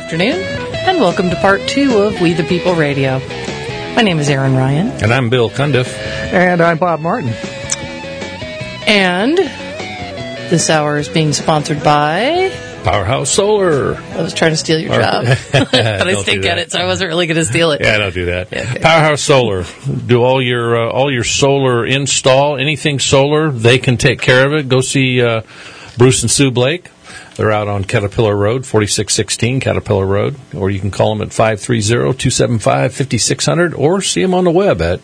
afternoon, and welcome to part 2 of We the People Radio. My name is Erin Ryan. And I'm Bill Cundiff. And I'm Bob Martin. And this hour is being sponsored by Powerhouse Solar. I was trying to steal your job, but I still get it, so I wasn't really going to steal it. Yeah, don't do that. Yeah, okay. Powerhouse Solar. Do all your solar install, anything solar, they can take care of it. Go see Bruce and Sue Blake. They're out on Caterpillar Road, 4616 Caterpillar Road, or you can call them at 530-275-5600, or see them on the web at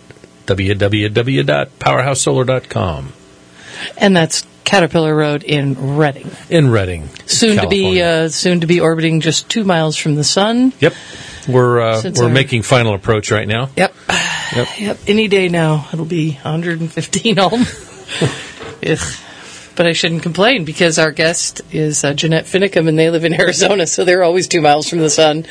www.powerhousesolar.com. And that's Caterpillar Road in Redding. In Redding, soon California. to be orbiting just 2 miles from the sun. Yep, we're making final approach right now. Yep. Any day now, it'll be 115 home. Ugh. But I shouldn't complain because our guest is Jeanette Finicum, and they live in Arizona, so they're always 2 miles from the sun.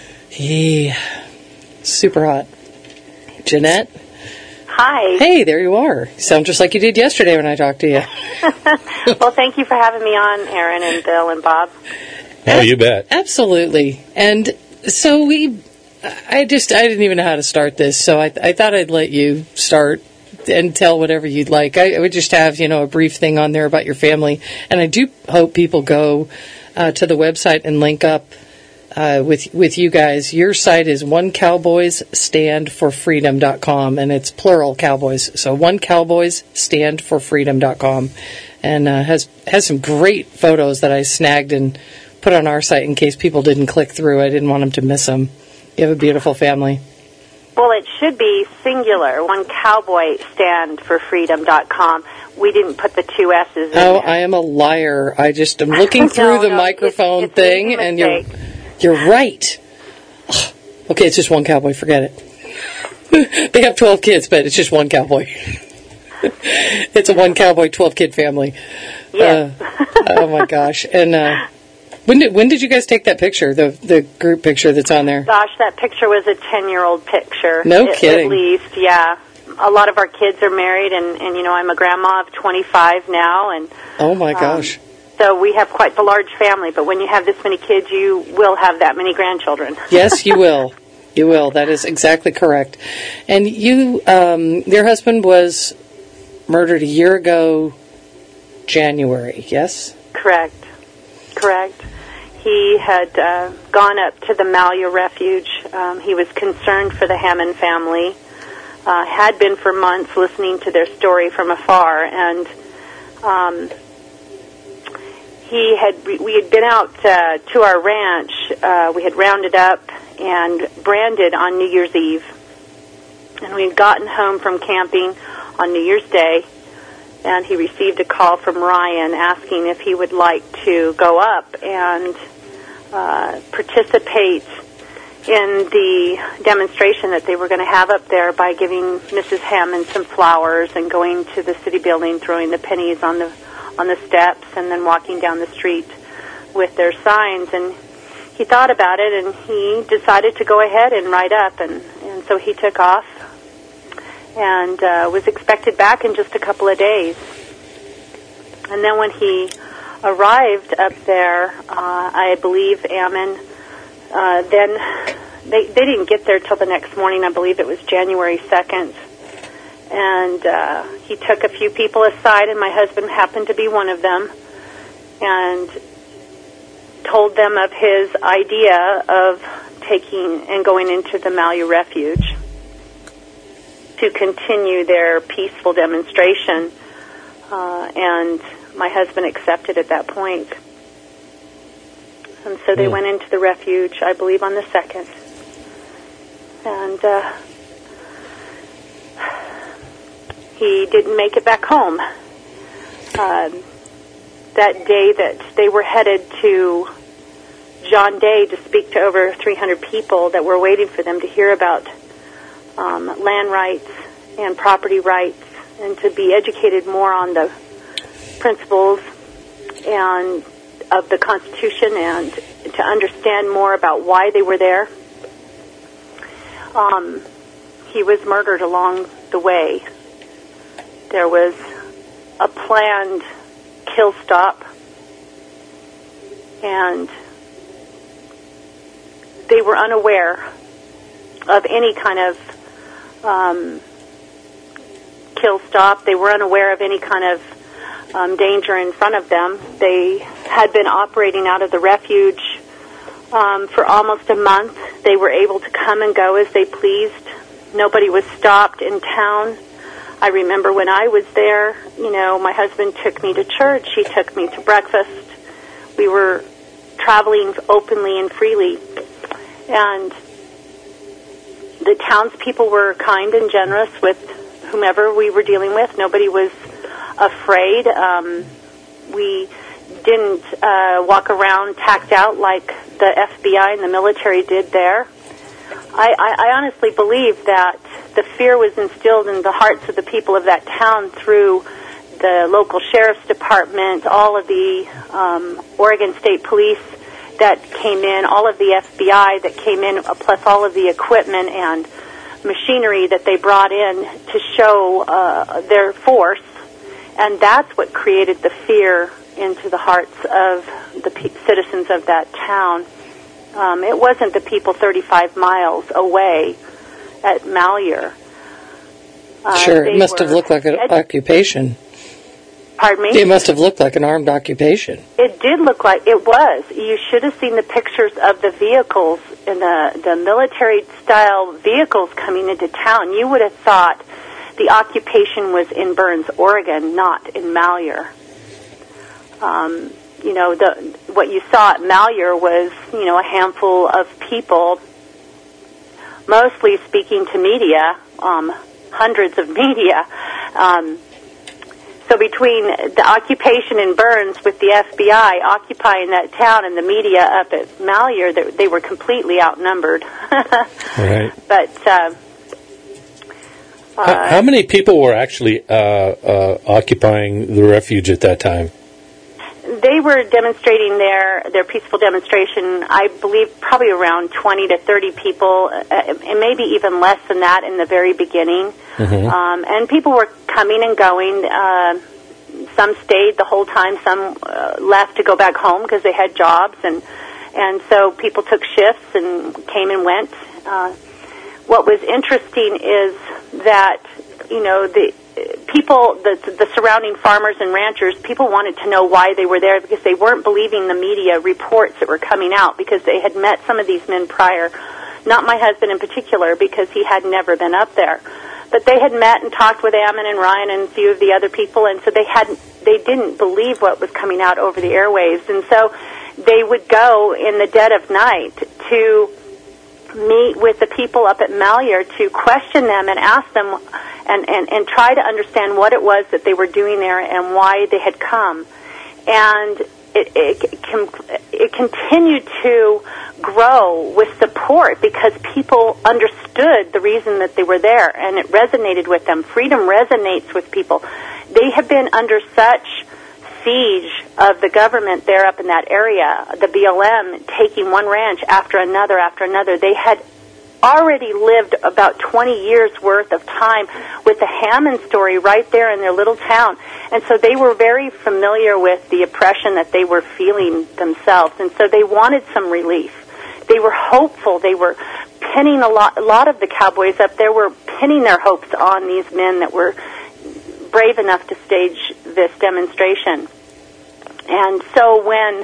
Super hot. Jeanette? Hi. Hey, there you are. You sound just like you did yesterday when I talked to you. Well, thank you for having me on, Erin and Bill and Bob. Oh, you bet. Absolutely. And so I didn't even know how to start this, so I thought I'd let you start and tell whatever you'd like. I would just have, a brief thing on there about your family. And I do hope people go to the website and link up with you guys. Your site is onecowboysstandforfreedom.com, and it's plural cowboys. So onecowboysstandforfreedom.com, and has some great photos that I snagged and put on our site in case people didn't click through. I didn't want them to miss them. You have a beautiful family. Well, it should be singular, onecowboysstandforfreedom.com. We didn't put the 2 S's in there. I am a liar. I'm looking through the microphone it's thing, and you're right. Okay, it's just one cowboy. Forget it. They have 12 kids, but it's just one cowboy. It's a one cowboy, 12 kid family. Yes. Oh my gosh! And when did you guys take that picture? The group picture that's on there. Gosh, that picture was a 10-year-old picture. No kidding. At least, yeah. A lot of our kids are married, and I'm a grandma of 25 now, and oh my gosh. So we have quite the large family, but when you have this many kids, you will have that many grandchildren. Yes, you will. You will. That is exactly correct. And you, your husband was murdered a year ago, January, yes? Correct. He had gone up to the Malheur Refuge. He was concerned for the Hammond family, had been for months listening to their story from afar, and we had been out to our ranch. We had rounded up and branded on New Year's Eve. And we had gotten home from camping on New Year's Day, and he received a call from Ryan asking if he would like to go up and participate in the demonstration that they were going to have up there by giving Mrs. Hammond some flowers and going to the city building, throwing the pennies on the steps, and then walking down the street with their signs. And he thought about it, and he decided to go ahead and ride up, and so he took off and was expected back in just a couple of days. And then when he arrived up there, I believe Ammon, then they didn't get there till the next morning. I believe it was January 2nd. And he took a few people aside, and my husband happened to be one of them, and told them of his idea of taking and going into the Malheur Refuge to continue their peaceful demonstration. And my husband accepted at that point. And so they went into the refuge, I believe, on the 2nd. And he didn't make it back home. That day that they were headed to John Day to speak to over 300 people that were waiting for them to hear about land rights and property rights, and to be educated more on the principles and of the Constitution, and to understand more about why they were there. He was murdered along the way. There was a planned kill stop, and they were unaware of any kind of kill stop. They were unaware of any kind of danger in front of them. They had been operating out of the refuge for almost a month. They were able to come and go as they pleased. Nobody was stopped in town. I remember when I was there, my husband took me to church. He took me to breakfast. We were traveling openly and freely. And the townspeople were kind and generous with whomever we were dealing with. Nobody was afraid. We didn't walk around tacked out like the FBI and the military did there. I honestly believe that the fear was instilled in the hearts of the people of that town through the local sheriff's department, all of the Oregon State Police that came in, all of the FBI that came in, plus all of the equipment and machinery that they brought in to show their force. And that's what created the fear into the hearts of the citizens of that town. It wasn't the people 35 miles away at Malheur. Sure, it must have looked like an occupation. Pardon me? It must have looked like an armed occupation. It did look like it was. You should have seen the pictures of the vehicles and the military-style vehicles coming into town. You would have thought the occupation was in Burns, Oregon, not in Malheur. What you saw at Malheur was, a handful of people, mostly speaking to media, hundreds of media. So between the occupation in Burns with the FBI occupying that town and the media up at Malheur, they were completely outnumbered. Right. But how many people were actually occupying the refuge at that time? They were demonstrating their peaceful demonstration, I believe probably around 20 to 30 people, and maybe even less than that in the very beginning. Mm-hmm. And people were coming and going. Some stayed the whole time. Some left to go back home because they had jobs. And so people took shifts and came and went. What was interesting is that, the people, the surrounding farmers and ranchers, people wanted to know why they were there because they weren't believing the media reports that were coming out because they had met some of these men prior. Not my husband in particular because he had never been up there. But they had met and talked with Ammon and Ryan and a few of the other people, and so they didn't believe what was coming out over the airwaves. And so they would go in the dead of night to meet with the people up at Malheur to question them and ask them and try to understand what it was that they were doing there and why they had come. And it continued to grow with support because people understood the reason that they were there, and it resonated with them. Freedom resonates with people. They have been under such siege of the government there up in that area, the BLM taking one ranch after another after another. They had already lived about 20 years worth of time with the Hammond story right there in their little town. And so they were very familiar with the oppression that they were feeling themselves. And so they wanted some relief. They were hopeful. They were pinning a lot of the cowboys up there were pinning their hopes on these men that were brave enough to stage this demonstration. And so when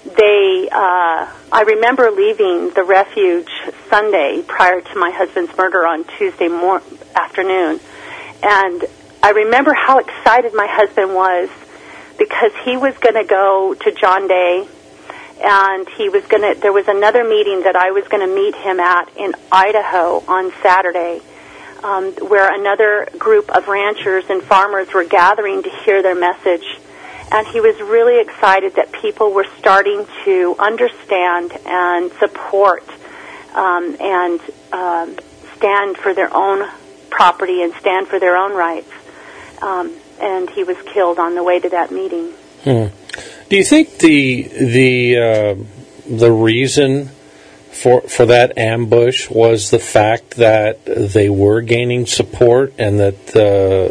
I remember leaving the refuge Sunday prior to my husband's murder on Tuesday afternoon, and I remember how excited my husband was because he was going to go to John Day, and there was another meeting that I was going to meet him at in Idaho on Saturday, where another group of ranchers and farmers were gathering to hear their message. And he was really excited that people were starting to understand and support and stand for their own property and stand for their own rights. And he was killed on the way to that meeting. Do you think the reason for that ambush was the fact that they were gaining support and that the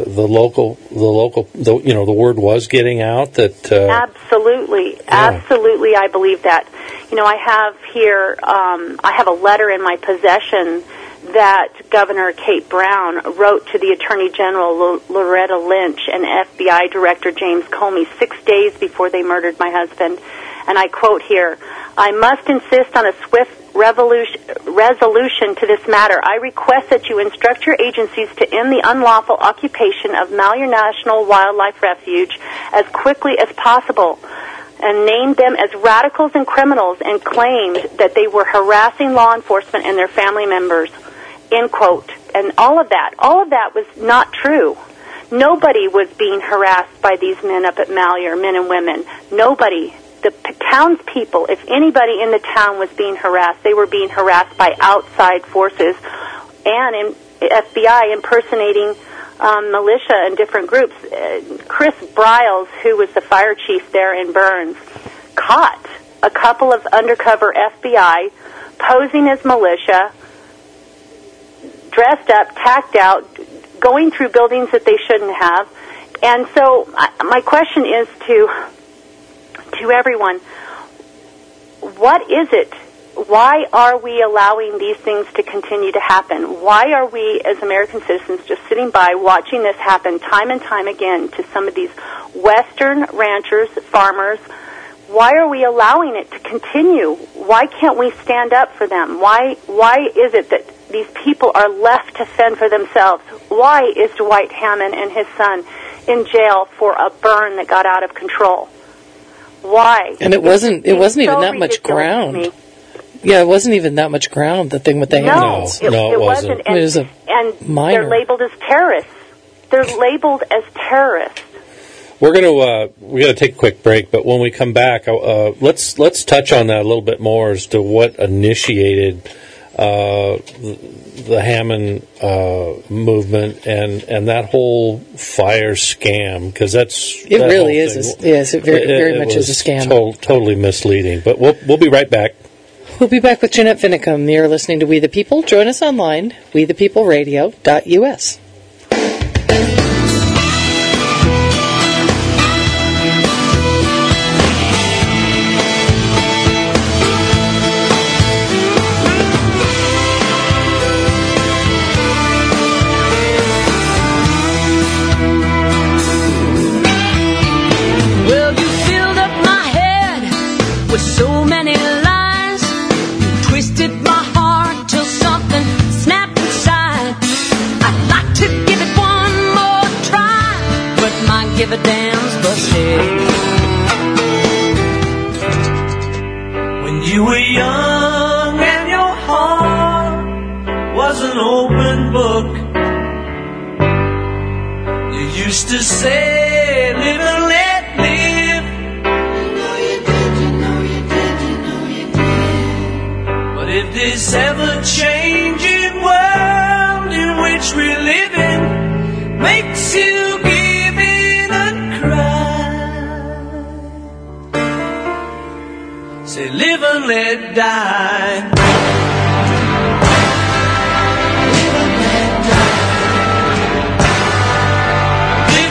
word was getting out? That absolutely, I believe that. I have here, I have a letter in my possession that Governor Kate Brown wrote to the Attorney General Loretta Lynch and FBI Director James Comey 6 days before they murdered my husband. And I quote here, "I must insist on a swift resolution to this matter. I request that you instruct your agencies to end the unlawful occupation of Malheur National Wildlife Refuge as quickly as possible, and named them as radicals and criminals, and claimed that they were harassing law enforcement and their family members." End quote. And all of that was not true. Nobody was being harassed by these men up at Malheur, men and women. Nobody. The townspeople, if anybody in the town was being harassed, they were being harassed by outside forces and FBI impersonating militia and different groups. Chris Briles, who was the fire chief there in Burns, caught a couple of undercover FBI posing as militia, dressed up, tacked out, going through buildings that they shouldn't have. And so my question is to everyone, what is it? Why are we allowing these things to continue to happen? Why are we, as American citizens, just sitting by watching this happen time and time again to some of these Western ranchers, farmers? Why are we allowing it to continue? Why can't we stand up for them? Why is it that these people are left to fend for themselves? Why is Dwight Hammond and his son in jail for a burn that got out of control? Why? And it wasn't even that much ground. Yeah, it wasn't even that much ground, the thing with the animals. No, it wasn't. And, it was and minor. They're labeled as terrorists. They're labeled as terrorists. We're going to take a quick break, but when we come back, let's touch on that a little bit more as to what initiated the Hammond movement and that whole fire scam, because it really is. Yes, it very much is a scam. Totally misleading. But we'll be right back. We'll be back with Jeanette Finicum. You're listening to We the People. Join us online, wethepeopleradio.us. So many lies, you twisted my heart till something snapped inside. I'd like to give it one more try, but my give a damn's busted. When you were young and your heart was an open book, you used to say, live and let live. If this ever-changing world in which we're living makes you give in and cry, say live and let die. Live and let die. Live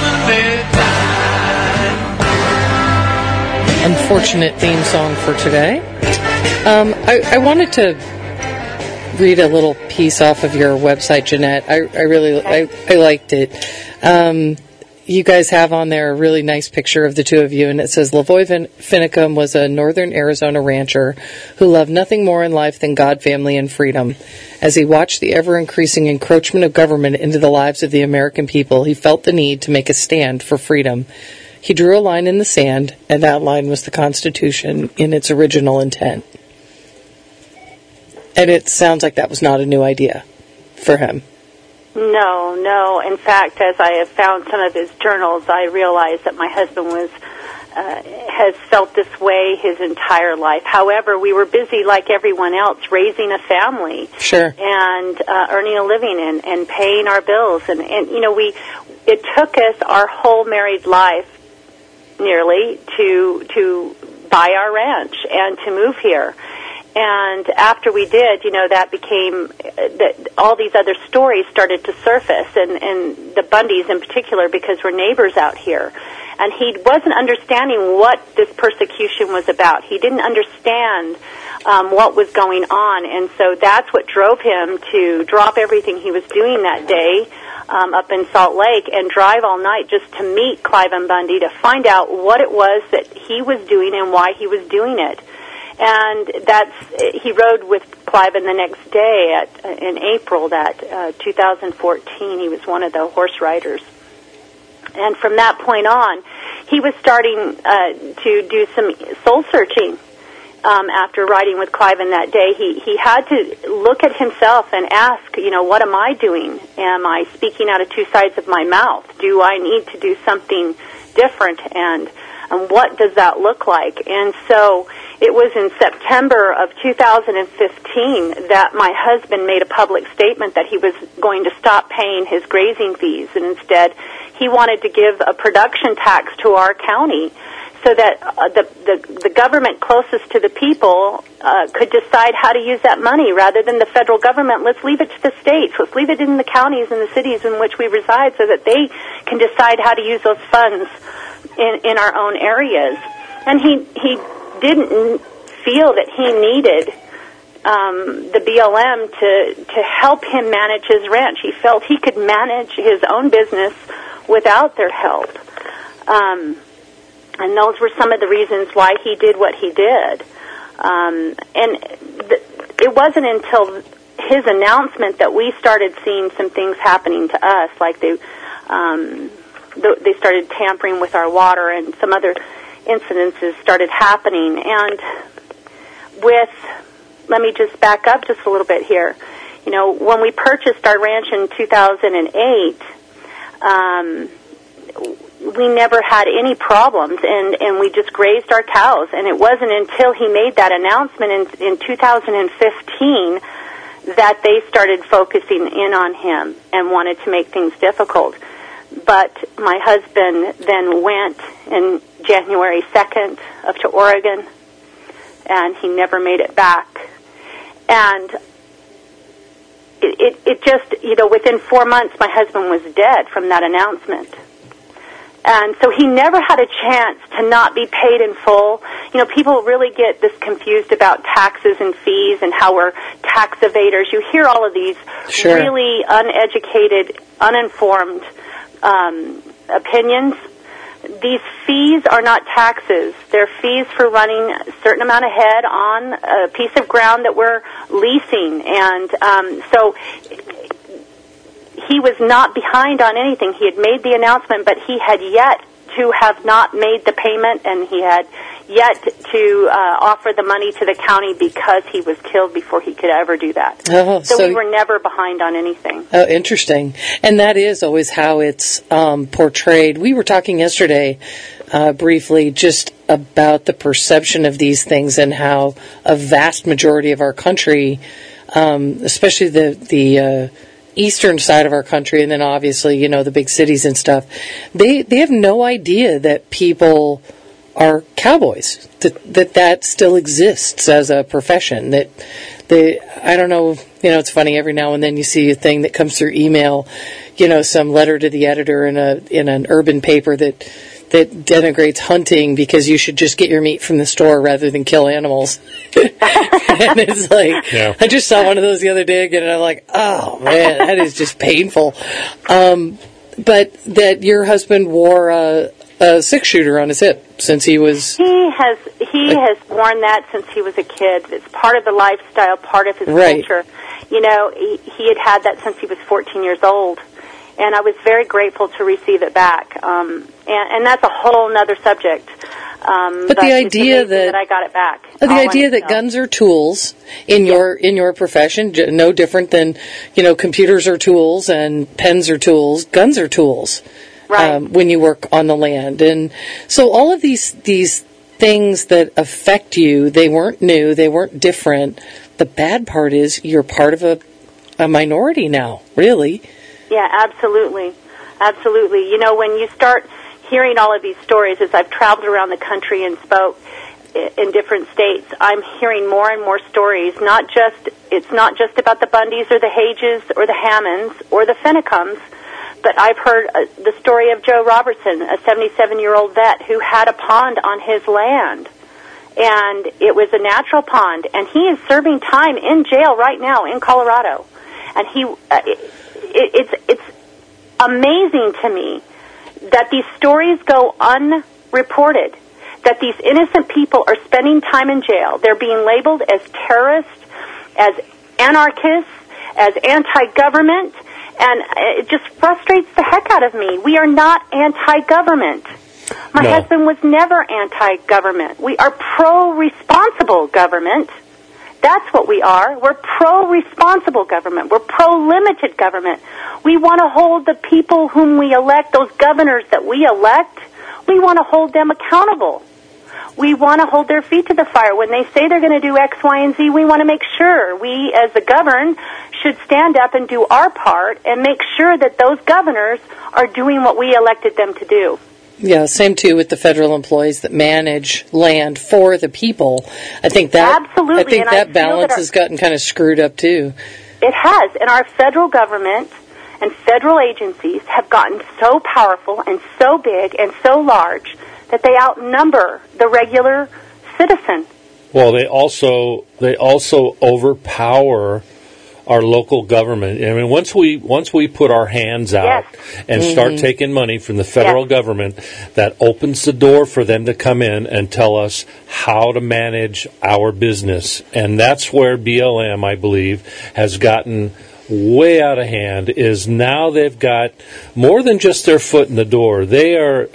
and let die. Unfortunate theme song for today. I wanted to read a little piece off of your website, Jeanette. I really liked it. You guys have on there a really nice picture of the two of you, and it says, Lavoy Finicum was a northern Arizona rancher who loved nothing more in life than God, family, and freedom. As he watched the ever-increasing encroachment of government into the lives of the American people, he felt the need to make a stand for freedom. He drew a line in the sand, and that line was the Constitution in its original intent. And it sounds like that was not a new idea for him. No. In fact, as I have found some of his journals, I realized that my husband has felt this way his entire life. However, we were busy, like everyone else, raising a family. Sure. And earning a living and paying our bills. And it took us our whole married life, nearly, to buy our ranch and to move here. And after we did, that became, all these other stories started to surface, and the Bundys in particular, because we're neighbors out here. And he wasn't understanding what this persecution was about. He didn't understand what was going on, and so that's what drove him to drop everything he was doing that day up in Salt Lake and drive all night just to meet Cliven Bundy to find out what it was that he was doing and why he was doing it. And he rode with Cliven the next day in April, 2014. He was one of the horse riders. And from that point on, he was starting to do some soul searching. After riding with Cliven that day, he had to look at himself and ask, what am I doing? Am I speaking out of two sides of my mouth? Do I need to do something different? And what does that look like? And so it was in September of 2015 that my husband made a public statement that he was going to stop paying his grazing fees, and instead he wanted to give a production tax to our county, so that the government closest to the people could decide how to use that money rather than the federal government. Let's leave it to the states. Let's leave it in the counties and the cities in which we reside so that they can decide how to use those funds in our own areas. And he didn't feel that he needed the BLM to help him manage his ranch. He felt he could manage his own business without their help. And those were some of the reasons why he did what he did. It wasn't until his announcement that we started seeing some things happening to us, like they started tampering with our water, and some other incidences started happening. And let me just back up just a little bit here. When we purchased our ranch in 2008, we never had any problems, and we just grazed our cows. And it wasn't until he made that announcement in 2015 that they started focusing in on him and wanted to make things difficult. But my husband then went in January 2nd up to Oregon, and he never made it back. And it just, within 4 months, my husband was dead from that announcement. And so he never had a chance to not be paid in full. People really get this confused about taxes and fees and how we're tax evaders. You hear all of these really uneducated, uninformed opinions. These fees are not taxes. They're fees for running a certain amount of head on a piece of ground that we're leasing. And so he was not behind on anything. He had made the announcement, but he had yet to have not made the payment, and he had yet to offer the money to the county because he was killed before he could ever do that. Oh, so we were never behind on anything. Oh, interesting. And that is always how it's portrayed. We were talking yesterday briefly just about the perception of these things and how a vast majority of our country, especially the eastern side of our country, and then obviously, the big cities and stuff, they have no idea that people are cowboys, that still exists as a profession. I don't know, it's funny, every now and then you see a thing that comes through email, some letter to the editor in an urban paper that denigrates hunting because you should just get your meat from the store rather than kill animals. And it's like, I just saw one of those the other day again, and I'm like, oh man, that is just painful. But that your husband wore a 6-shooter on his hip since he was... He has worn that since he was a kid. It's part of the lifestyle, part of his culture. He had that since he was 14 years old. And I was very grateful to receive it back. And that's a whole other subject. But the idea that I got it back. The idea that guns are tools in your profession, no different than, computers are tools and pens are tools. Guns are tools. Right. When you work on the land. And so all of these things that affect you, they weren't new, they weren't different. The bad part is you're part of a minority now, really. Yeah, absolutely. Absolutely. When you start hearing all of these stories, as I've traveled around the country and spoke in different states, I'm hearing more and more stories. It's not just about the Bundys or the Hages or the Hammonds or the Finnecums, But I've heard the story of Joe Robertson, a 77-year-old vet who had a pond on his land. And it was a natural pond. And he is serving time in jail right now in Colorado. And it's amazing to me that these stories go unreported, that these innocent people are spending time in jail. They're being labeled as terrorists, as anarchists, as anti-government, and it just frustrates the heck out of me. We are not anti-government. My husband was never anti-government. We are pro-responsible government. That's what we are. We're pro-responsible government. We're pro-limited government. We want to hold the people whom we elect, those governors that we elect, we want to hold them accountable. We want to hold their feet to the fire. When they say they're going to do X, Y, and Z, we want to make sure we, as the governed, should stand up and do our part and make sure that those governors are doing what we elected them to do. Yeah, same too with the federal employees that manage land for the people. I think that absolutely. I think that balance has gotten kind of screwed up too. It has, and our federal government and federal agencies have gotten so powerful and so big and so large that they outnumber the regular citizen. Well, they also overpower our local government. I mean, once we put our hands out and start taking money from the federal government, that opens the door for them to come in and tell us how to manage our business. And that's where BLM, I believe, has gotten way out of hand. Is now they've got more than just their foot in the door. They are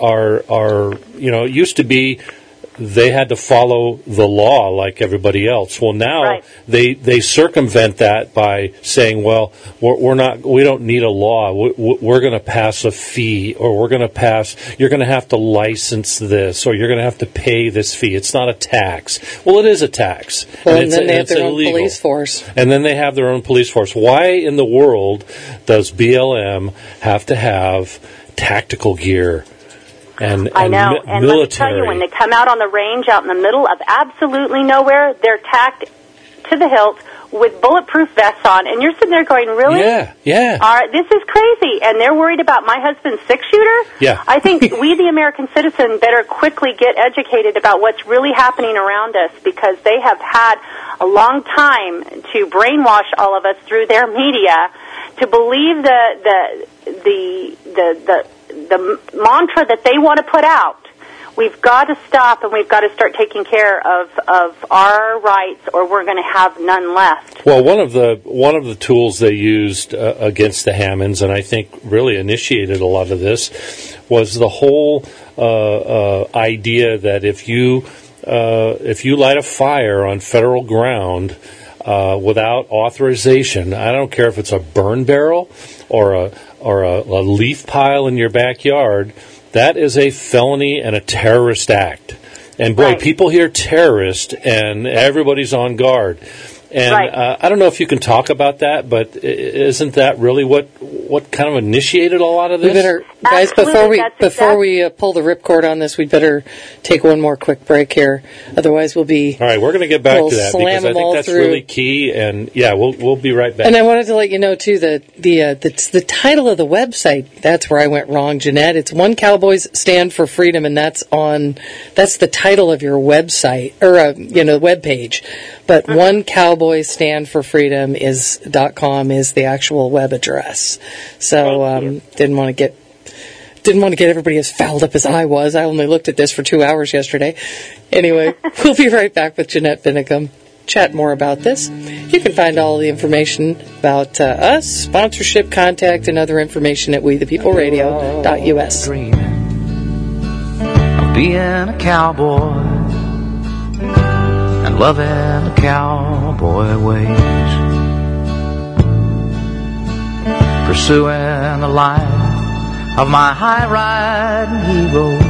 it used to be they had to follow the law like everybody else. Well, now they circumvent that by saying, well, we don't need a law. We're going to pass a fee, or you're going to have to license this, or you're going to have to pay this fee. It's not a tax. Well, it is a tax. Well, and then they have their own police force. And then they have their own police force. Why in the world does BLM have to have tactical gear? I know. And military. Let me tell you, when they come out on the range out in the middle of absolutely nowhere, they're tacked to the hilt with bulletproof vests on. And you're sitting there going, really? Yeah. All right, this is crazy. And they're worried about my husband's six-shooter? Yeah. I think we, the American citizen, better quickly get educated about what's really happening around us, because they have had a long time to brainwash all of us through their media to believe the mantra that they want to put out. We've got to stop, and we've got to start taking care of our rights, or we're going to have none left. Well, one of the tools they used against the Hammonds, and I think really initiated a lot of this, was the whole idea that if you light a fire on federal ground without authorization, I don't care if it's a burn barrel or a leaf pile in your backyard, that is a felony and a terrorist act. And boy, people hear terrorist and everybody's on guard. And I don't know if you can talk about that, but isn't that really what kind of initiated a lot of this? We better, guys, before we pull the ripcord on this, we better take one more quick break here. Otherwise, we'll be all right. We're going to get back to that because I think that's really key. And we'll be right back. And I wanted to let you know too that the title of the website, that's where I went wrong, Jeanette. It's One Cowboys Stand for Freedom, and that's the title of your website or webpage. But One Cowboys Stand for Freedom .com is the actual web address. So didn't want to get everybody as fouled up as I was. I only looked at this for 2 hours yesterday. Anyway, we'll be right back with Jeanette Finicum. Chat more about this. You can find all the information about us, sponsorship, contact, and other information at WeThePeopleRadio.us. Dreaming of being a cowboy and loving the cowboy ways, pursuing the life of my high-riding heroes.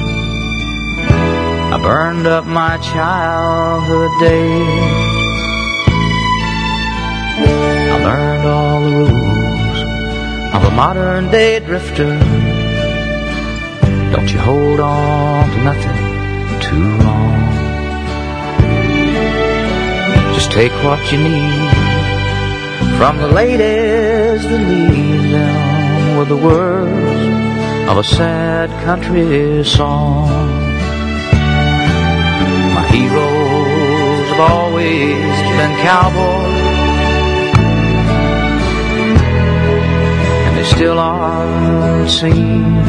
I burned up my childhood days. I learned all the rules of a modern-day drifter. Don't you hold on to nothing too long. Just take what you need from the ladies that leave them with the words of a sad country song. My heroes have always been cowboys, and they still are, it seems,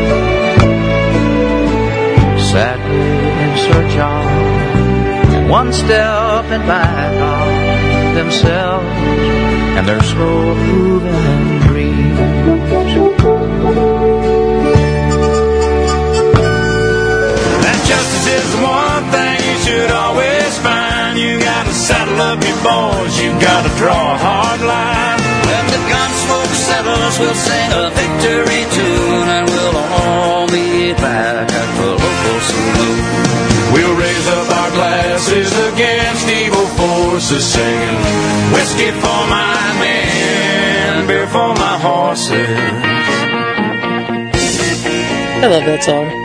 sadly in search of, and one step in back of themselves and their slow moving dreams. That justice is the one thing you should always find. You gotta saddle up your boys, you gotta draw a hard line. When the gunsmoke settles, we'll sing a victory tune, and we'll all meet back at the local saloon. We'll raise up our glasses against evil forces, singing whiskey for my men, beer for my horses. I love that song.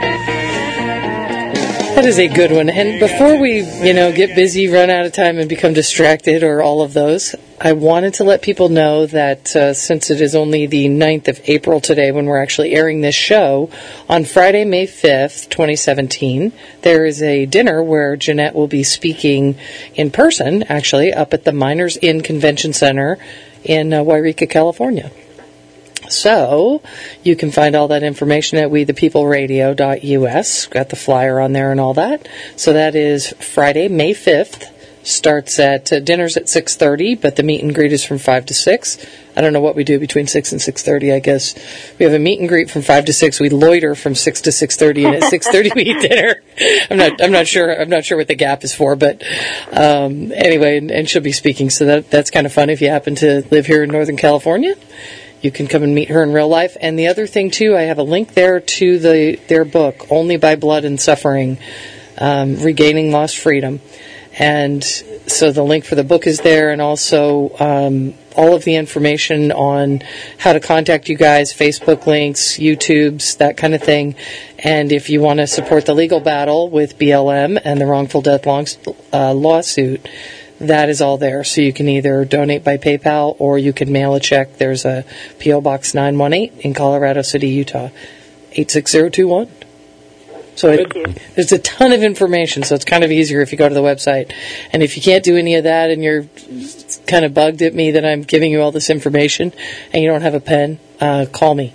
That is a good one. And before we, get busy, run out of time, and become distracted, or all of those, I wanted to let people know that since it is only the 9th of April today when we're actually airing this show, on Friday, May 5th, 2017, there is a dinner where Jeanette will be speaking in person, actually, up at the Miners Inn Convention Center in Wairika, California. So, you can find all that information at wethepeopleradio.us. Got the flyer on there and all that. So that is Friday, May 5th. Starts at, dinner's at 6:30, but the meet and greet is from 5 to 6. I don't know what we do between 6 and 6:30, I guess. We have a meet and greet from 5 to 6. We loiter from 6 to 6:30, and at 6:30 we eat dinner. I'm not sure what the gap is for, but, anyway, and she'll be speaking, so that's kind of fun if you happen to live here in Northern California. You can come and meet her in real life. And the other thing, too, I have a link there to their book, Only by Blood and Suffering, Regaining Lost Freedom. And so the link for the book is there, and also all of the information on how to contact you guys, Facebook links, YouTubes, that kind of thing. And if you want to support the legal battle with BLM and the wrongful death lawsuit, that is all there. So you can either donate by PayPal or you can mail a check. There's a P.O. Box 918 in Colorado City, Utah, 86021. So there's a ton of information, so it's kind of easier if you go to the website. And if you can't do any of that and you're kind of bugged at me that I'm giving you all this information and you don't have a pen, call me,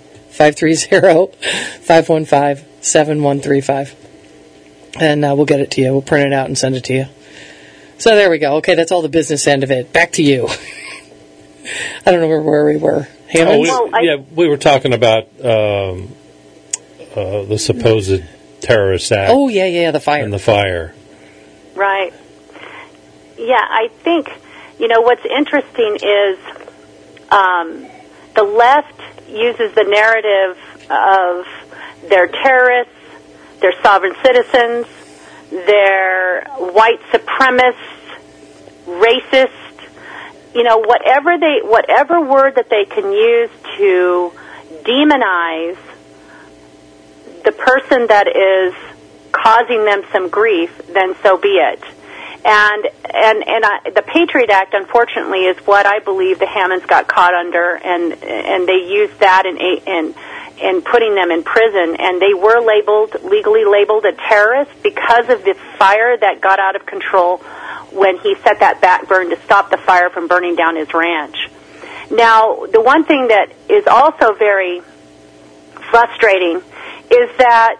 530-515-7135. And we'll get it to you. We'll print it out and send it to you. So there we go. Okay, that's all the business end of it. Back to you. I don't know where we were. Hammond? We were talking about the supposed terrorist act. Oh, yeah, the fire. And the fire. Right. Yeah, I think, what's interesting is the left uses the narrative of they're terrorists, they're sovereign citizens, they're white supremacists, racist, whatever word that they can use to demonize the person that is causing them some grief, then so be it. And the Patriot Act, unfortunately, is what I believe the Hammonds got caught under, and they used that in putting them in prison, and they were legally labeled a terrorist because of the fire that got out of control when he set that back burn to stop the fire from burning down his ranch. Now, the one thing that is also very frustrating is that,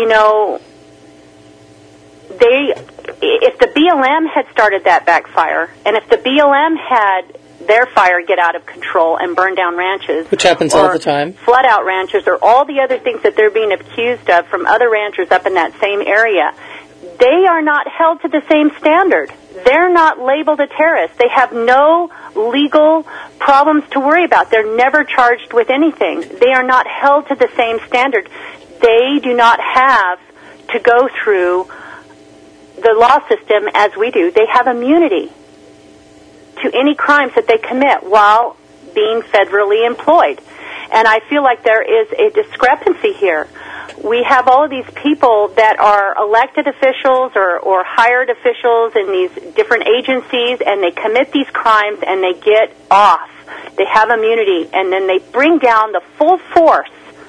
if the BLM had started that backfire, and if the BLM had their fire get out of control and burn down ranches, which happens all the time, flood out ranches, or all the other things that they're being accused of from other ranchers up in that same area, they are not held to the same standard. They're not labeled a terrorist. They have no legal problems to worry about. They're never charged with anything. They are not held to the same standard. They do not have to go through the law system as we do. They have immunity to any crimes that they commit while being federally employed. And I feel like there is a discrepancy here. We have all of these people that are elected officials or hired officials in these different agencies, and they commit these crimes and they get off. they have immunity, and then they bring down the full force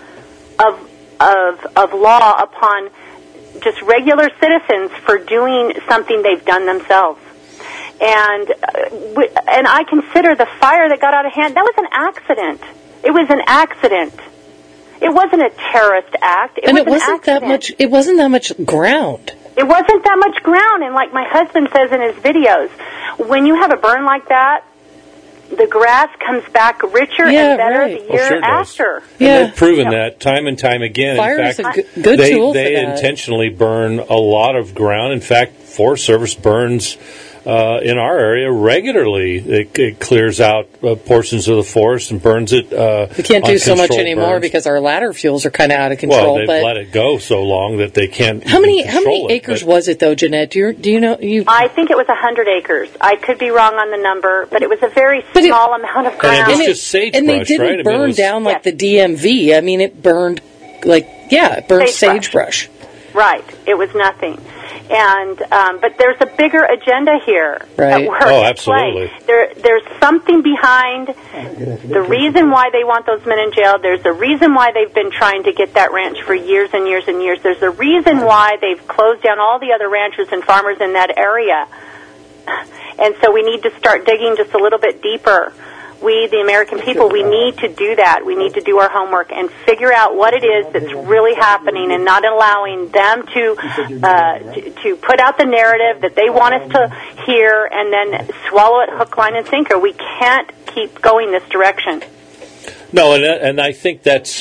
of law upon just regular citizens for doing something they've done themselves. And I consider the fire that got out of hand, that was an accident. It was an accident. It wasn't a terrorist act. It wasn't that much ground. It wasn't that much ground, and like my husband says in his videos, when you have a burn like that, the grass comes back richer and better the year after. And they've proven that time and time again. Fire in is fact, a good tool for they that. intentionally burn a lot of ground. In fact, Forest Service burns in our area regularly. It clears out portions of the forest and burns it. We can't do so much uncontrolled anymore burns. because our ladder fuels are kind of out of control. Well, they've let it go so long that they can't. How many control acres was it though, Jeanette? Do you know? I think it was 100 acres. I could be wrong on the number, but it was a very small amount of ground. And it was just sagebrush, and they didn't right? burn down like the DMV. I mean, it burned it burned sagebrush. Right. It was nothing. And but there's a bigger agenda here at work. Oh, absolutely. There's something behind the reason why they want those men in jail. There's a reason why they've been trying to get that ranch for years and years and years. There's a reason why they've closed down all the other ranchers and farmers in that area. And so we need to start digging just a little bit deeper. We, the American people, we need to do that. We need to do our homework and figure out what it is that's really happening, and not allowing them to put out the narrative that they want us to hear and then swallow it hook, line, and sinker. We can't keep going this direction. No, and I think that's.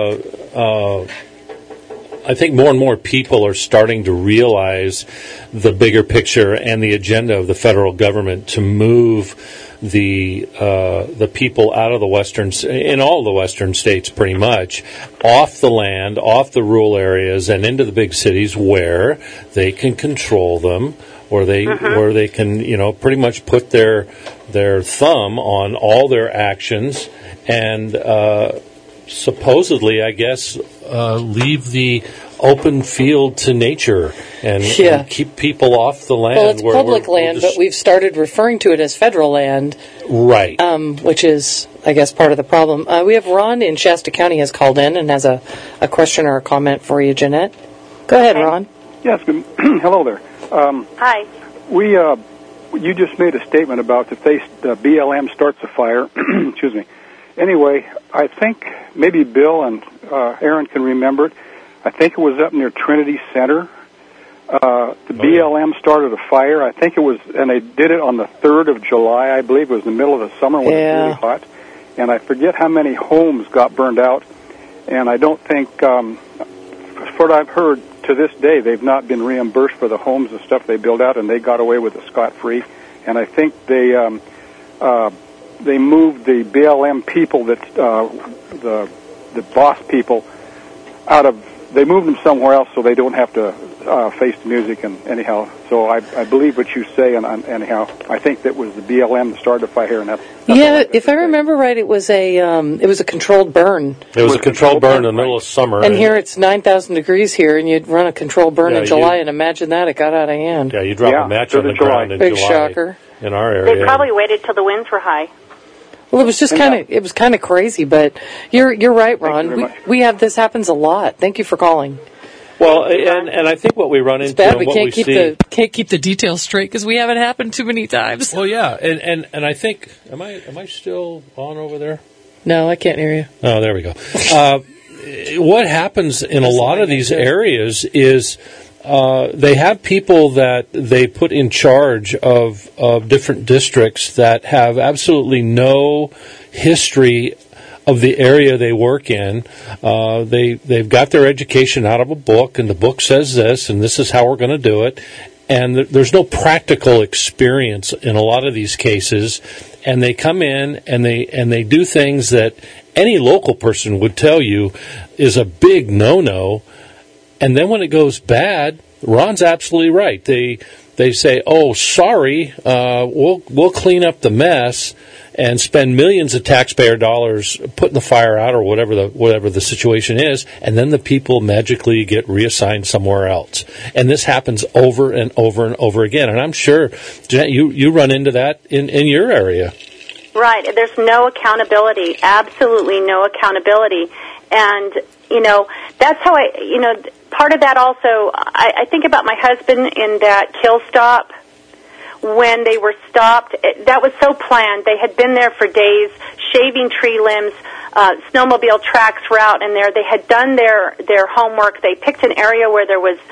I think more and more people are starting to realize the bigger picture and the agenda of the federal government to move the people out of the in all the western states, pretty much, off the land, off the rural areas, and into the big cities where they can control them, or they can pretty much put their thumb on all their actions and supposedly, I guess, leave the open field to nature and keep people off the land. Well, it's public land, but we've started referring to it as federal land. Right. Which is, I guess, part of the problem. We have Ron in Shasta County has called in and has a question or a comment for you, Jeanette. Go ahead, Ron. Yes, hello there. Hi. You just made a statement about if the BLM starts a fire, excuse me. Anyway, I think maybe Bill and Aaron can remember it. I think it was up near Trinity Center. The BLM started a fire. I think it was, and they did it on the 3rd of July, I believe. It was in the middle of the summer when it was really hot. And I forget how many homes got burned out. And I don't think, from what I've heard, to this day, they've not been reimbursed for the homes and stuff they built out, and they got away with it scot-free. And I think they moved the BLM people, the boss people, out of. They moved them somewhere else so they don't have to face the music. And anyhow, so I believe what you say. And anyhow, I think that was the BLM that started the fire. And that's if I remember right, it was a controlled burn. It was a controlled burn in the middle of summer. And here it's 9,000 degrees here, and you'd run a controlled burn in July, and imagine that it got out of hand. Yeah, you drop a match on the ground in Big July. Shocker. In our area. They probably waited till the winds were high. Well, it was just kind of crazy, but you're right, Ron. This happens a lot. Thank you for calling. Well, and I think what we run into, it's bad. We can't keep the details straight because we haven't happened too many times. Well, yeah, and I think am I still on over there? No, I can't hear you. Oh, there we go. What happens in a lot of these areas is. They have people that they put in charge of different districts that have absolutely no history of the area they work in. They've got their education out of a book, and the book says this, and this is how we're going to do it. And there's no practical experience in a lot of these cases. And they come in and they do things that any local person would tell you is a big no-no. And then when it goes bad, Ron's absolutely right. They say, "Oh, sorry, we'll clean up the mess and spend millions of taxpayer dollars putting the fire out or whatever the situation is," and then the people magically get reassigned somewhere else. And this happens over and over and over again. And I'm sure, Jeanette, you run into that in your area. Right. There's no accountability, absolutely no accountability. And, that's how part of that also, I think about my husband in that kill stop. When they were stopped, that was so planned. They had been there for days, shaving tree limbs, snowmobile tracks route in there. They had done their homework. They picked an area where there was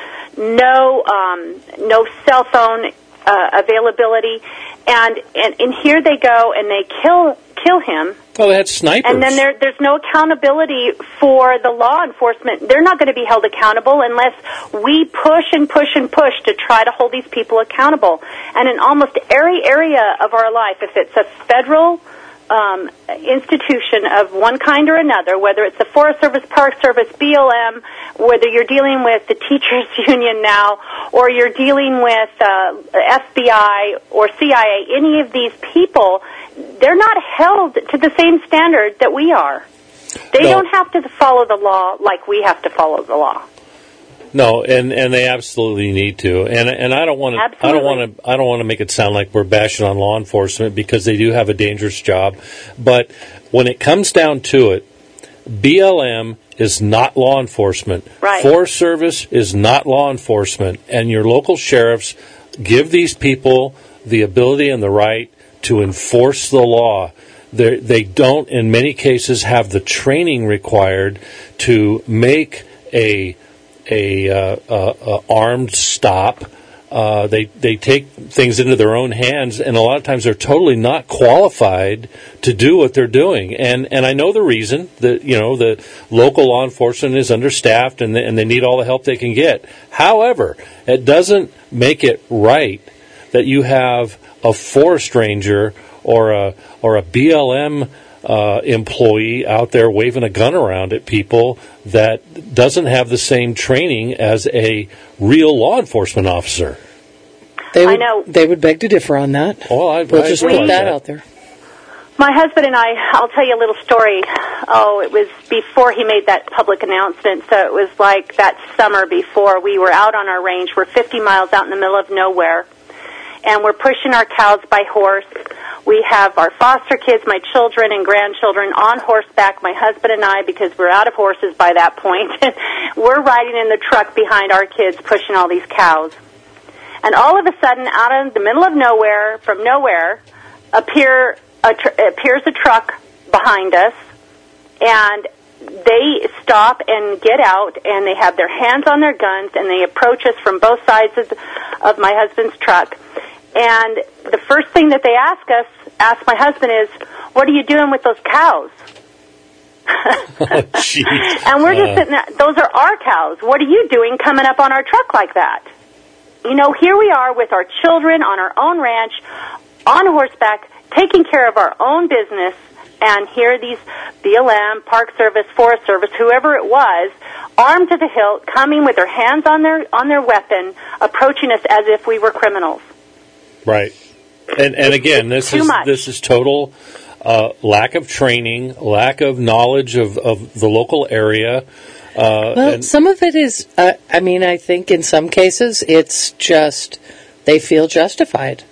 no cell phone availability, and here they go and they kill him. Oh, they had snipers. And then there's no accountability for the law enforcement. They're not going to be held accountable unless we push and push and push to try to hold these people accountable. And in almost every area of our life, if it's a federal institution of one kind or another, whether it's the Forest Service, Park Service, BLM, whether you're dealing with the teachers union now, or you're dealing with FBI or CIA, any of these people, they're not held to the same standard that we are. They don't have to follow the law like we have to follow the law. No, and they absolutely need to. And I don't want to make it sound like we're bashing on law enforcement, because they do have a dangerous job. But when it comes down to it, BLM is not law enforcement. Right. Forest Service is not law enforcement. And your local sheriffs give these people the ability and the right to enforce the law. They don't, in many cases, have the training required to make a armed stop. They take things into their own hands, and a lot of times they're totally not qualified to do what they're doing. And I know the reason that the local law enforcement is understaffed and they need all the help they can get. However, it doesn't make it right that you have a forest ranger or a BLM employee out there waving a gun around at people that doesn't have the same training as a real law enforcement officer. I know. They would beg to differ on that. Well, we'll just put that out there. My husband and I'll tell you a little story. Oh, it was before he made that public announcement, so it was like that summer before. We were out on our range. We're 50 miles out in the middle of nowhere, and we're pushing our cows by horse. We have our foster kids, my children and grandchildren, on horseback, my husband and I, because we're out of horses by that point. We're riding in the truck behind our kids, pushing all these cows. And all of a sudden, out in the middle of nowhere, from nowhere, appears a truck behind us, and they stop and get out, and they have their hands on their guns, and they approach us from both sides of my husband's truck. And the first thing that they ask my husband is, "What are you doing with those cows?" Oh, and we're just sitting there, those are our cows. What are you doing coming up on our truck like that? Here we are with our children on our own ranch, on horseback, taking care of our own business, and here are these BLM, Park Service, Forest Service, whoever it was, armed to the hilt, coming with their hands on their weapon, approaching us as if we were criminals. Right. And again, this is total lack of training, lack of knowledge of the local area. Some of it is, I think in some cases it's just they feel justified.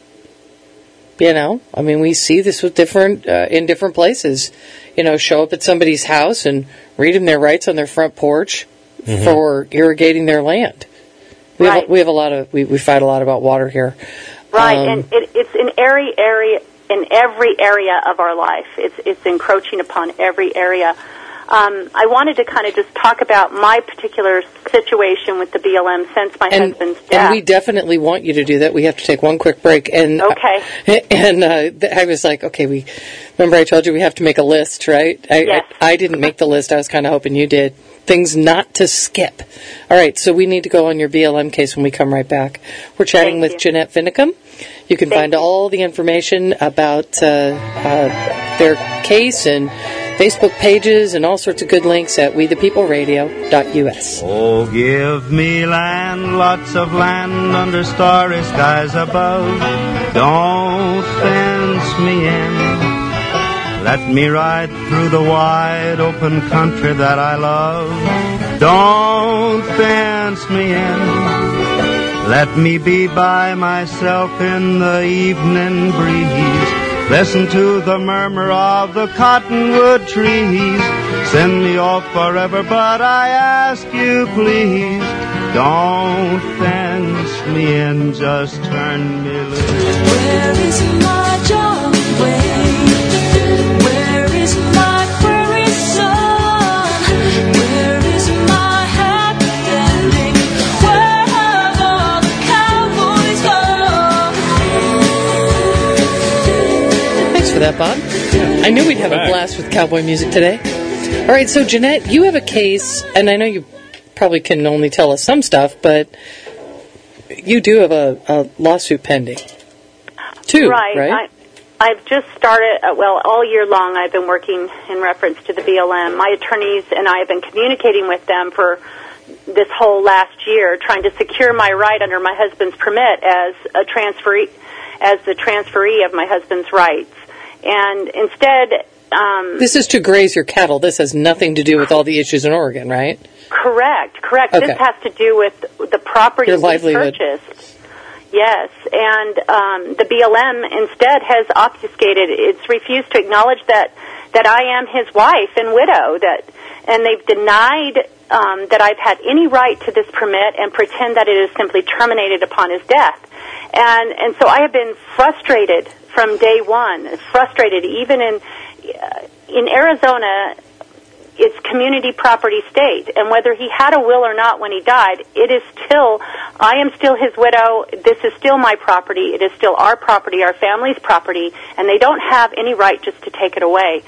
We see this with in different places. Show up at somebody's house and read them their rights on their front porch for irrigating their land. We fight a lot about water here. Right, and it's in every area of our life. It's encroaching upon every area. I wanted to kind of just talk about my particular situation with the BLM since my husband's death. And we definitely want you to do that. We have to take one quick break. And, okay. And I was like, okay, remember I told you we have to make a list, right? Yes. I didn't make the list. I was kind of hoping you did. Things not to skip. All right, so we need to go on your BLM case when we come right back. We're chatting with Jeanette Finicum. You can find all the information about their case and Facebook pages and all sorts of good links at wethepeopleradio.us. Oh, give me land, lots of land under starry skies above. Don't fence me in. Let me ride through the wide open country that I love. Don't fence me in. Let me be by myself in the evening breeze. Listen to the murmur of the cottonwood trees. Send me off forever, but I ask you please, don't fence me in, just turn me loose. Where is my John Wayne? Where is my prairie son? Where is my happy ending? Where have all the cowboys gone? Thanks for that, Bob. I knew we'd have a blast with cowboy music today. All right, so Jeanette, you have a case, and I know you probably can only tell us some stuff, but you do have a lawsuit pending. Two, right? I've just started, all year long I've been working in reference to the BLM. My attorneys and I have been communicating with them for this whole last year, trying to secure my right under my husband's permit as the transferee of my husband's rights. And instead... this is to graze your cattle. This has nothing to do with all the issues in Oregon, right? Correct. Okay. This has to do with the property we purchased. Yes, and the BLM instead has obfuscated. It's refused to acknowledge that I am his wife and widow. And they've denied that I've had any right to this permit and pretend that it is simply terminated upon his death. And so I have been frustrated from day one. Frustrated even in Arizona. It's community property state, and whether he had a will or not when he died, I am still his widow. This is still my property. It is still our property, our family's property, and they don't have any right just to take it away.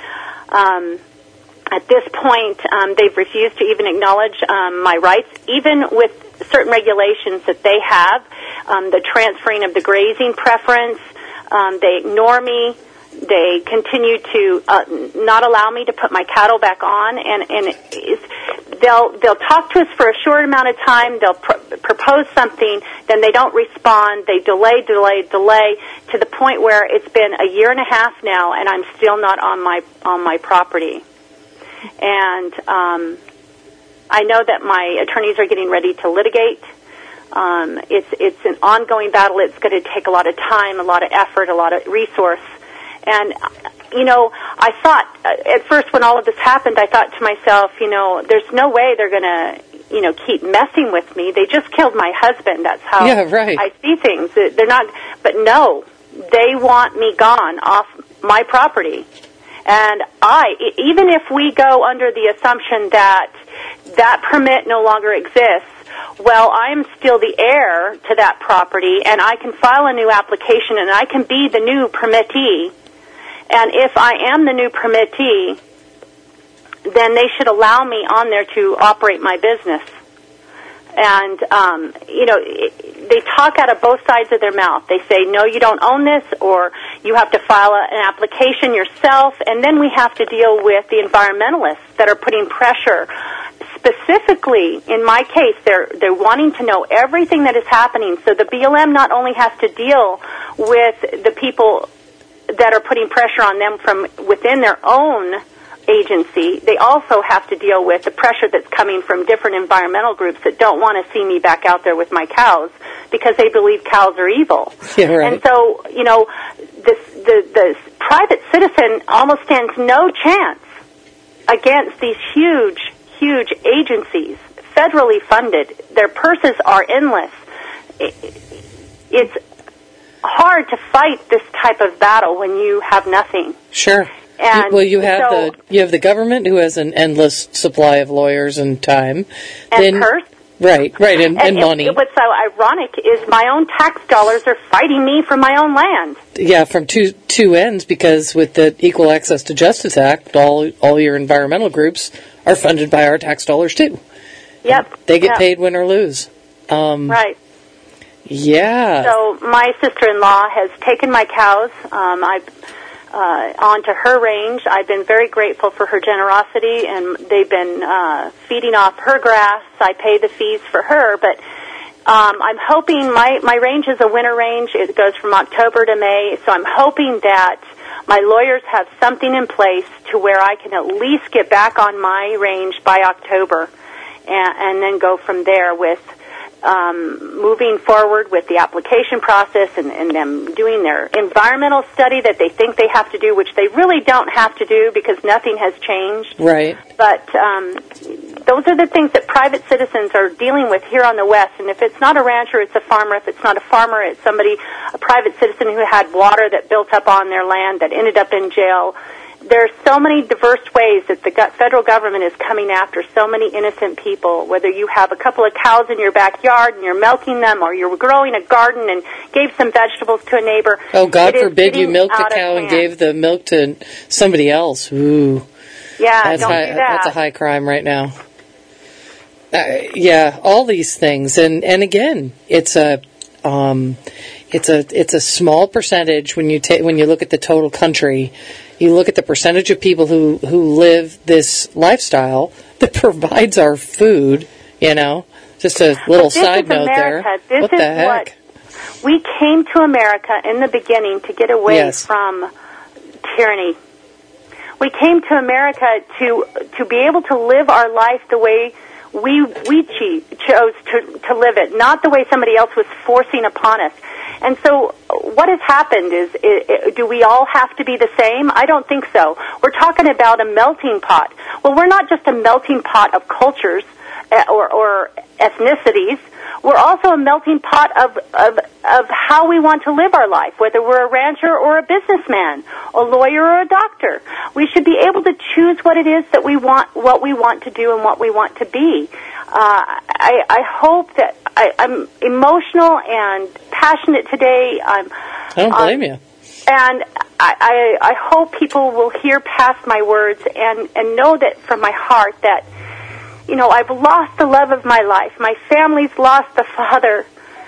At this point, they've refused to even acknowledge my rights, even with certain regulations that they have, the transferring of the grazing preference. They ignore me. They continue to not allow me to put my cattle back on, and they'll talk to us for a short amount of time. They'll propose something, then they don't respond. They delay to the point where it's been a year and a half now, and I'm still not on my property. And I know that my attorneys are getting ready to litigate. It's an ongoing battle. It's going to take a lot of time, a lot of effort, a lot of resource. And, I thought, at first when all of this happened, I thought to myself, there's no way they're going to, keep messing with me. They just killed my husband. That's how I see things. They're not, but no, they want me gone off my property. And even if we go under the assumption that permit no longer exists, well, I'm still the heir to that property, and I can file a new application, and I can be the new permittee. And if I am the new permittee, then they should allow me on there to operate my business. And, they talk out of both sides of their mouth. They say, no, you don't own this, or you have to file an application yourself, and then we have to deal with the environmentalists that are putting pressure. Specifically, in my case, they're wanting to know everything that is happening. So the BLM not only has to deal with the people that are putting pressure on them from within their own agency, they also have to deal with the pressure that's coming from different environmental groups that don't want to see me back out there with my cows because they believe cows are evil. Yeah, right. And so, the private citizen almost stands no chance against these huge agencies, federally funded. Their purses are endless. It's hard to fight this type of battle when you have nothing. Sure. And you have the government who has an endless supply of lawyers and time. And purse. Right, and money. What's so ironic is my own tax dollars are fighting me for my own land. Yeah, from two ends, because with the Equal Access to Justice Act, all your environmental groups are funded by our tax dollars too. Yep. They get paid win or lose. Right. Yeah. So my sister-in-law has taken my cows onto her range. I've been very grateful for her generosity, and they've been feeding off her grass. I pay the fees for her, but I'm hoping my range is a winter range. It goes from October to May, so I'm hoping that my lawyers have something in place to where I can at least get back on my range by October, and then go from there with moving forward with the application process and them doing their environmental study that they think they have to do, which they really don't have to do because nothing has changed. Right. But those are the things that private citizens are dealing with here on the West. And if it's not a rancher, it's a farmer. If it's not a farmer, it's a private citizen who had water that built up on their land that ended up in jail. There's so many diverse ways that the federal government is coming after so many innocent people, whether you have a couple of cows in your backyard and you're milking them, or you're growing a garden and gave some vegetables to a neighbor. Oh, God forbid you milked a cow and gave the milk to somebody else. Ooh. Yeah, don't do that. That's a high crime right now. Yeah, all these things. And again, it's a small percentage when you look at the total country. You look at the percentage of people who live this lifestyle that provides our food, Just a little side note there. This what the is heck? What we came to America in the beginning to get away from tyranny. We came to America to be able to live our life the way we chose to live it, not the way somebody else was forcing upon us. And so what has happened is, do we all have to be the same? I don't think so. We're talking about a melting pot. Well, we're not just a melting pot of cultures or ethnicities. We're also a melting pot of how we want to live our life, whether we're a rancher or a businessman, a lawyer or a doctor. We should be able to choose what it is that we want, what we want to do and what we want to be. I hope that I'm emotional and passionate today. I don't blame you. And I hope people will hear past my words and know that from my heart that, I've lost the love of my life. My family's lost the father.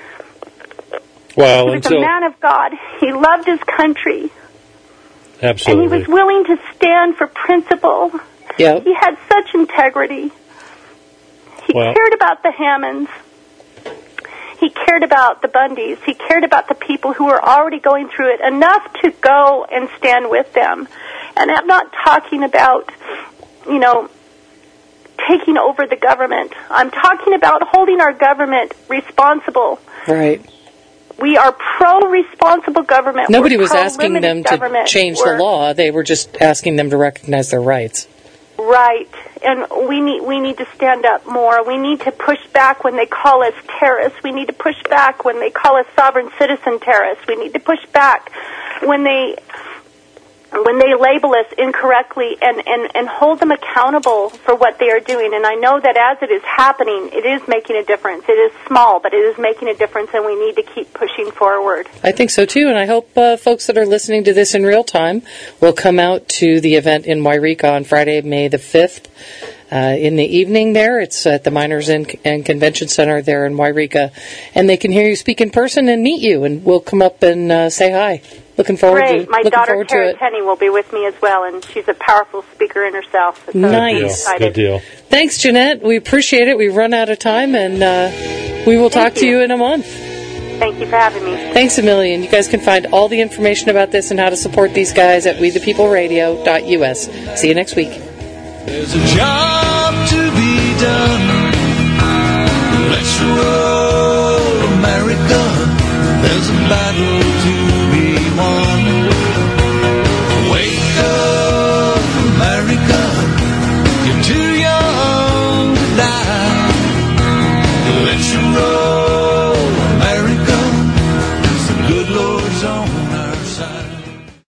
Wow, he was a man of God. He loved his country. Absolutely. And he was willing to stand for principle. Yep. He had such integrity. He cared about the Hammonds. He cared about the Bundys. He cared about the people who were already going through it enough to go and stand with them. And I'm not talking about, taking over the government. I'm talking about holding our government responsible. Right. We are pro-responsible government. Nobody was asking them to change the law. They were just asking them to recognize their rights. Right. And we need to stand up more. We need to push back when they call us terrorists. We need to push back when they call us sovereign citizen terrorists. We need to push back when they label us incorrectly and hold them accountable for what they are doing. And I know that as it is happening, it is making a difference. It is small, but it is making a difference, and we need to keep pushing forward. I think so, too, and I hope folks that are listening to this in real time will come out to the event in Wairika on Friday, May the 5th. In the evening there, it's at the Miners and Convention Center there in Wairika, and they can hear you speak in person and meet you, and we'll come up and say hi. Looking forward to it. My daughter, Tara Tenney, will be with me as well, and she's a powerful speaker in herself. So nice. Good deal. Thanks, Jeanette. We appreciate it. We've run out of time, and we will talk to you in a month. Thank you for having me. Thanks a million. You guys can find all the information about this and how to support these guys at WeThePeopleRadio.us. See you next week. There's a job to be done. Let's roll, America. There's a battle